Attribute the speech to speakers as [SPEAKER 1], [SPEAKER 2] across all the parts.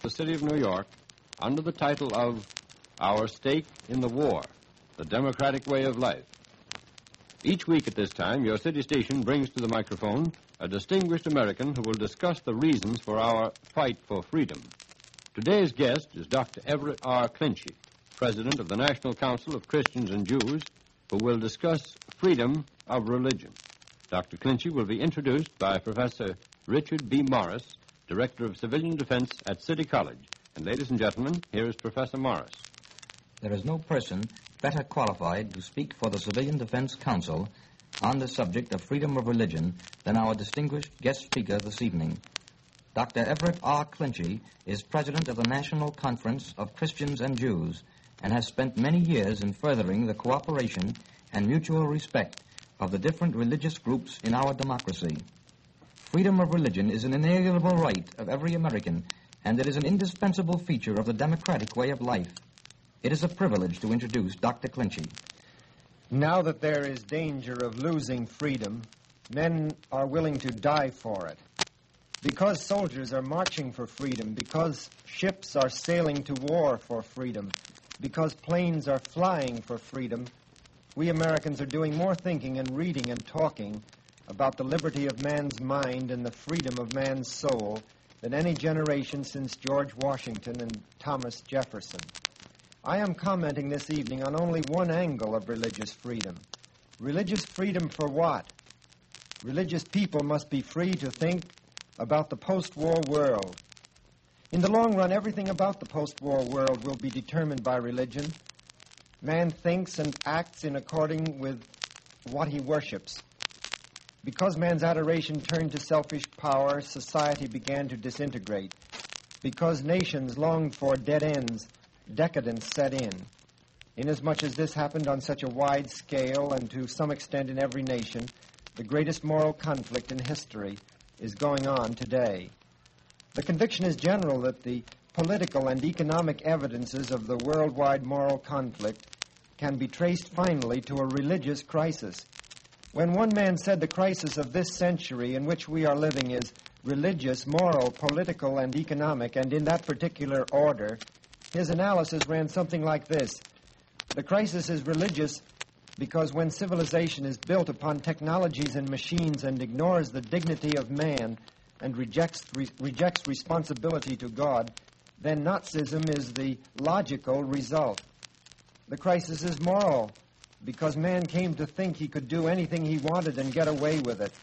[SPEAKER 1] the city of New York under the title of Our Stake in the War, the Democratic Way of Life. Each week at this time, your city station brings to the microphone a distinguished American who will discuss the reasons for our fight for freedom. Today's guest is Dr. Everett R. Clinchey, President of the National Council of Christians and Jews, who will discuss freedom of religion. Dr. Clinchey will be introduced by Professor Richard B. Morris, Director of Civilian Defense at City College. And ladies and gentlemen, here is Professor Morris.
[SPEAKER 2] There is no person better qualified to speak for the Civilian Defense Council on the subject of freedom of religion than our distinguished guest speaker this evening. Dr. Everett R. Clinchey is President of the National Conference of Christians and Jews and has spent many years in furthering the cooperation and mutual respect of the different religious groups in our democracy. Freedom of religion is an inalienable right of every American, and it is an indispensable feature of the democratic way of life. It is a privilege to introduce Dr. Clinchey.
[SPEAKER 3] Now that there is danger of losing freedom, men are willing to die for it. Because soldiers are marching for freedom, because ships are sailing to war for freedom, because planes are flying for freedom, we Americans are doing more thinking and reading and talking about the liberty of man's mind and the freedom of man's soul than any generation since George Washington and Thomas Jefferson. I am commenting this evening on only one angle of religious freedom. Religious freedom for what? Religious people must be free to think about the post-war world. In the long run, everything about the post-war world will be determined by religion. Man thinks and acts in according with what he worships. Because man's adoration turned to selfish power, society began to disintegrate. Because nations longed for dead ends, decadence set in. Inasmuch as this happened on such a wide scale and to some extent in every nation, the greatest moral conflict in history is going on today. The conviction is general that the political and economic evidences of the worldwide moral conflict can be traced finally to a religious crisis. When one man said the crisis of this century in which we are living is religious, moral, political, and economic, and in that particular order, his analysis ran something like this. The crisis is religious because when civilization is built upon technologies and machines and ignores the dignity of man and rejects responsibility to God, then Nazism is the logical result. The crisis is moral because man came to think he could do anything he wanted and get away with it.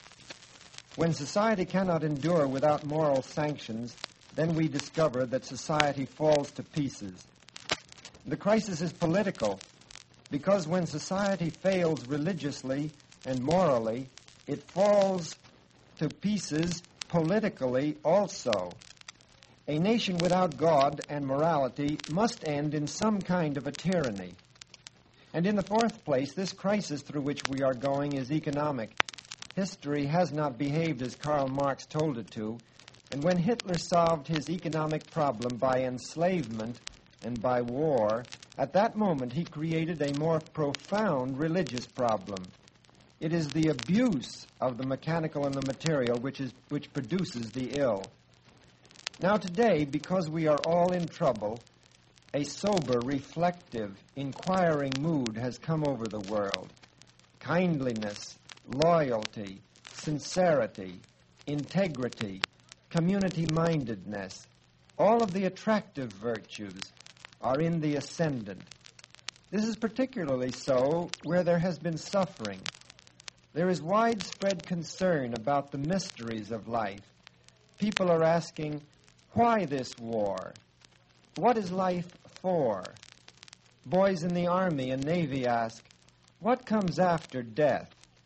[SPEAKER 3] When society cannot endure without moral sanctions, then we discover that society falls to pieces. The crisis is political because when society fails religiously and morally, it falls to pieces politically also. A nation without God and morality must end in some kind of a tyranny. And in the fourth place, this crisis through which we are going is economic. History has not behaved as Karl Marx told it to, and when Hitler solved his economic problem by enslavement and by war, at that moment he created a more profound religious problem. It is the abuse of the mechanical and the material which produces the ill. Now today, because we are all in trouble, a sober, reflective, inquiring mood has come over the world. Kindliness, loyalty, sincerity, integrity, community-mindedness, all of the attractive virtues are in the ascendant. This is particularly so where there has been suffering. There is widespread concern about the mysteries of life. People are asking, why this war? What is life for? Boys in the Army and Navy ask, what comes after death?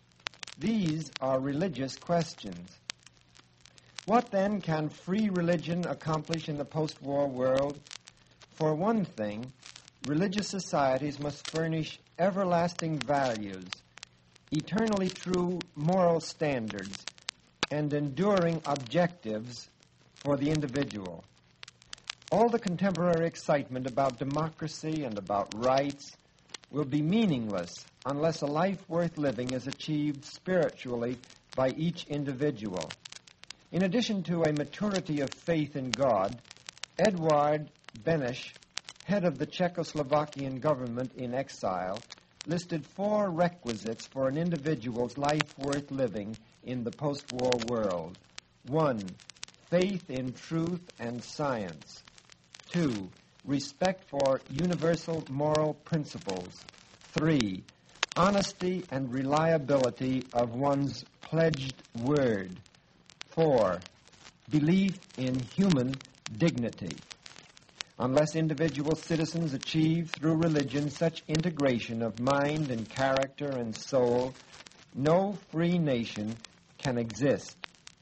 [SPEAKER 3] These are religious questions. What then can free religion accomplish in the post-war world? For one thing, religious societies must furnish everlasting values, eternally true moral standards, and enduring objectives for the individual. All the contemporary excitement about democracy and about rights will be meaningless unless a life worth living is achieved spiritually by each individual. In addition to a maturity of faith in God, Eduard Beneš, head of the Czechoslovakian government in exile, listed 4 requisites for an individual's life worth living in the post-war world. 1. Faith in truth and science. 2. Respect for universal moral principles. 3. Honesty and reliability of one's pledged word. 4. Belief in human dignity. Unless individual citizens achieve through religion such integration of mind and character and soul, no free nation can exist.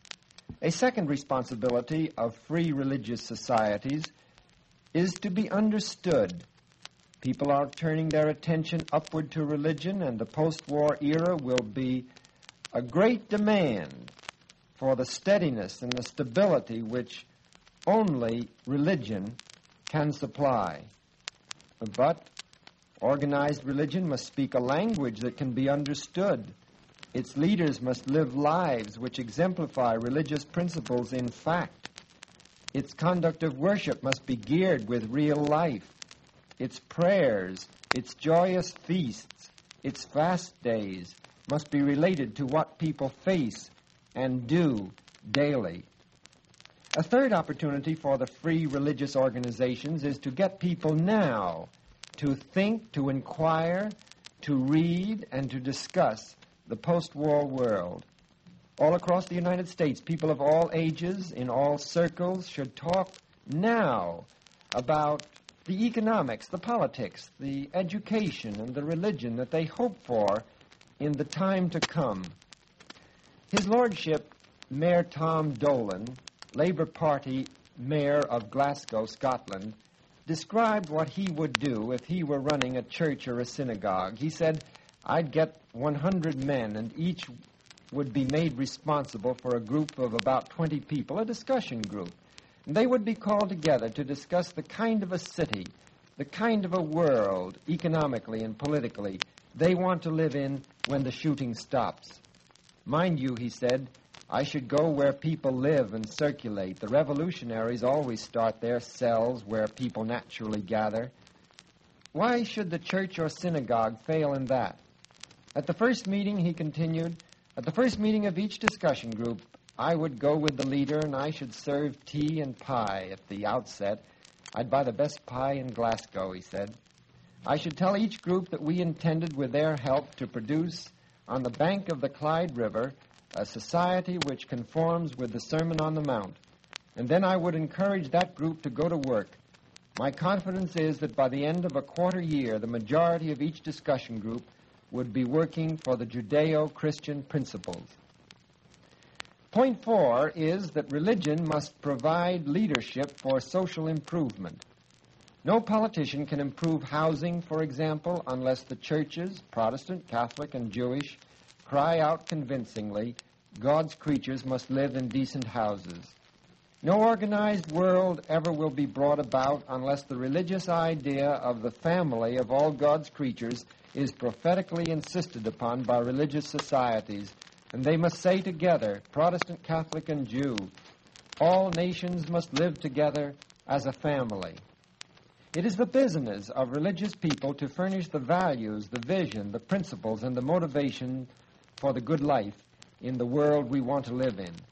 [SPEAKER 3] A second responsibility of free religious societies is to be understood. People are turning their attention upward to religion, and the post-war era will be a great demand for the steadiness and the stability which only religion can supply. But organized religion must speak a language that can be understood. Its leaders must live lives which exemplify religious principles in fact. Its conduct of worship must be geared with real life. Its prayers, its joyous feasts, its fast days must be related to what people face and do daily. A third opportunity for the free religious organizations is to get people now to think, to inquire, to read, and to discuss the post-war world. All across the United States, people of all ages, in all circles, should talk now about the economics, the politics, the education, and the religion that they hope for in the time to come. His Lordship, Mayor Tom Dolan, Labour Party Mayor of Glasgow, Scotland, described what he would do if he were running a church or a synagogue. He said, I'd get 100 men, and each would be made responsible for a group of about 20 people, a discussion group. And they would be called together to discuss the kind of a city, the kind of a world, economically and politically, they want to live in when the shooting stops. Mind you, he said, I should go where people live and circulate. The revolutionaries always start their cells where people naturally gather. Why should the church or synagogue fail in that? At the first meeting, he continued, at the first meeting of each discussion group, I would go with the leader and I should serve tea and pie at the outset. I'd buy the best pie in Glasgow, he said. I should tell each group that we intended, with their help, to produce on the bank of the Clyde River a society which conforms with the Sermon on the Mount. And then I would encourage that group to go to work. My confidence is that by the end of a quarter year, the majority of each discussion group would be working for the Judeo-Christian principles. Point 4 is that religion must provide leadership for social improvement. No politician can improve housing, for example, unless the churches, Protestant, Catholic, and Jewish, cry out convincingly, God's creatures must live in decent houses. No organized world ever will be brought about unless the religious idea of the family of all God's creatures is prophetically insisted upon by religious societies, and they must say together, Protestant, Catholic, and Jew, all nations must live together as a family. It is the business of religious people to furnish the values, the vision, the principles, and the motivation for the good life in the world we want to live in.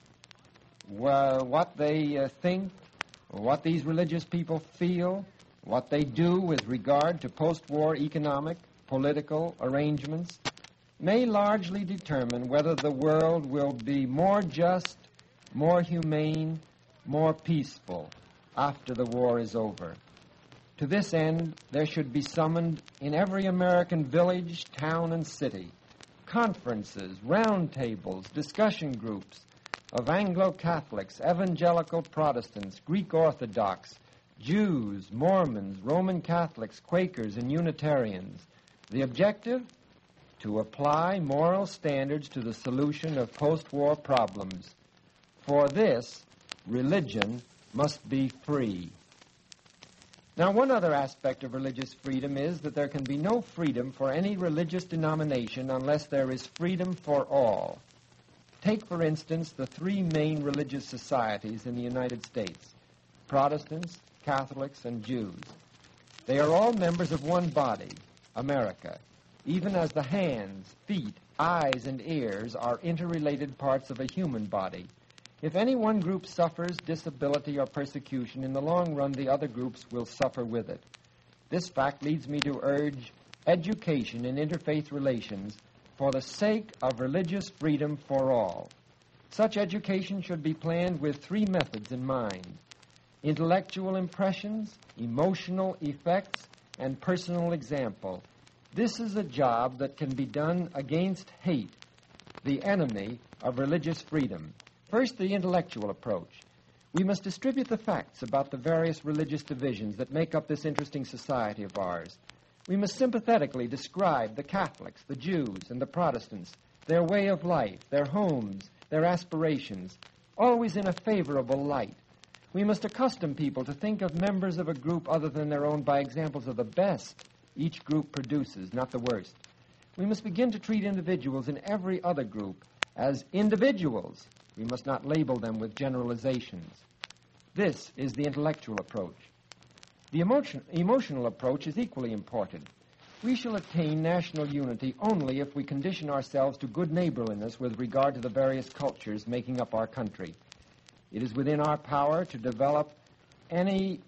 [SPEAKER 3] What they think, what these religious people feel, what they do with regard to post-war economic, political arrangements may largely determine whether the world will be more just, more humane, more peaceful after the war is over. To this end, there should be summoned in every American village, town, and city conferences, roundtables, discussion groups of Anglo-Catholics, Evangelical Protestants, Greek Orthodox, Jews, Mormons, Roman Catholics, Quakers, and Unitarians. The objective? To apply moral standards to the solution of post-war problems. For this, religion must be free. Now, one other aspect of religious freedom is that there can be no freedom for any religious denomination unless there is freedom for all. Take, for instance, the 3 main religious societies in the United States. Protestants, Catholics, and Jews. They are all members of one body, America, even as the hands, feet, eyes, and ears are interrelated parts of a human body. If any one group suffers disability or persecution, in the long run the other groups will suffer with it. This fact leads me to urge education in interfaith relations for the sake of religious freedom for all. Such education should be planned with three methods in mind: intellectual impressions, emotional effects, and personal example. This is a job that can be done against hate, the enemy of religious freedom. First, the intellectual approach. We must distribute the facts about the various religious divisions that make up this interesting society of ours. We must sympathetically describe the Catholics, the Jews, and the Protestants, their way of life, their homes, their aspirations, always in a favorable light. We must accustom people to think of members of a group other than their own by examples of the best each group produces, not the worst. We must begin to treat individuals in every other group as individuals. We must not label them with generalizations. This is the intellectual approach. The emotional approach is equally important. We shall attain national unity only if we condition ourselves to good neighborliness with regard to the various cultures making up our country. It is within our power to develop any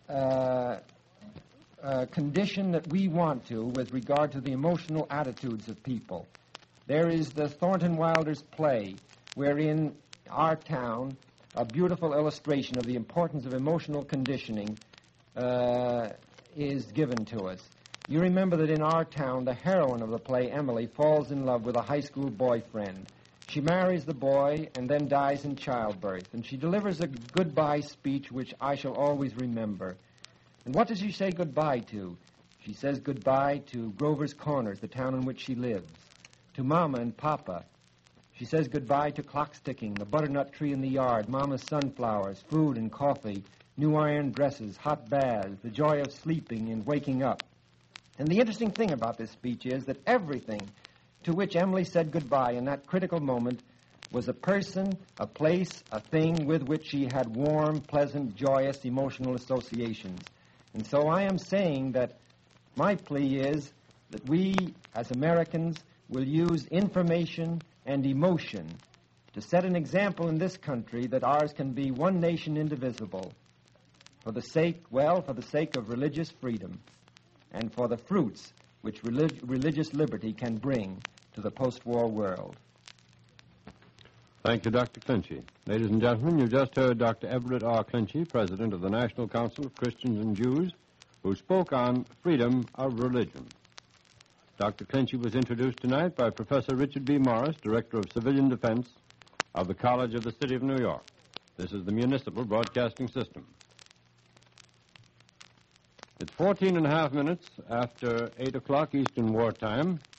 [SPEAKER 3] condition that we want to with regard to the emotional attitudes of people. There is the Thornton Wilder's play, wherein our town, a beautiful illustration of the importance of emotional conditioning, is given to us. You remember that in our town, the heroine of the play, Emily, falls in love with a high school boyfriend. She marries the boy and then dies in childbirth, and she delivers a goodbye speech which I shall always remember. And what does she say goodbye to? She says goodbye to Grover's Corners, the town in which she lives, to Mama and Papa. She says goodbye to clocks ticking, the butternut tree in the yard, Mama's sunflowers, food and coffee, new iron dresses, hot baths, the joy of sleeping and waking up. And the interesting thing about this speech is that everything to which Emily said goodbye in that critical moment was a person, a place, a thing with which she had warm, pleasant, joyous, emotional associations. And so I am saying that my plea is that we, as Americans, will use information and emotion to set an example in this country that ours can be one nation indivisible for the sake of religious freedom and for the fruits which religious liberty can bring to the post-war world.
[SPEAKER 1] Thank you, Dr. Clinchy. Ladies and gentlemen, you've just heard Dr. Everett R. Clinchy, President of the National Council of Christians and Jews, who spoke on freedom of religion. Dr. Clinchy was introduced tonight by Professor Richard B. Morris, Director of Civilian Defense of the College of the City of New York. This is the Municipal Broadcasting System. It's 14 and a half minutes after 8 o'clock Eastern Wartime.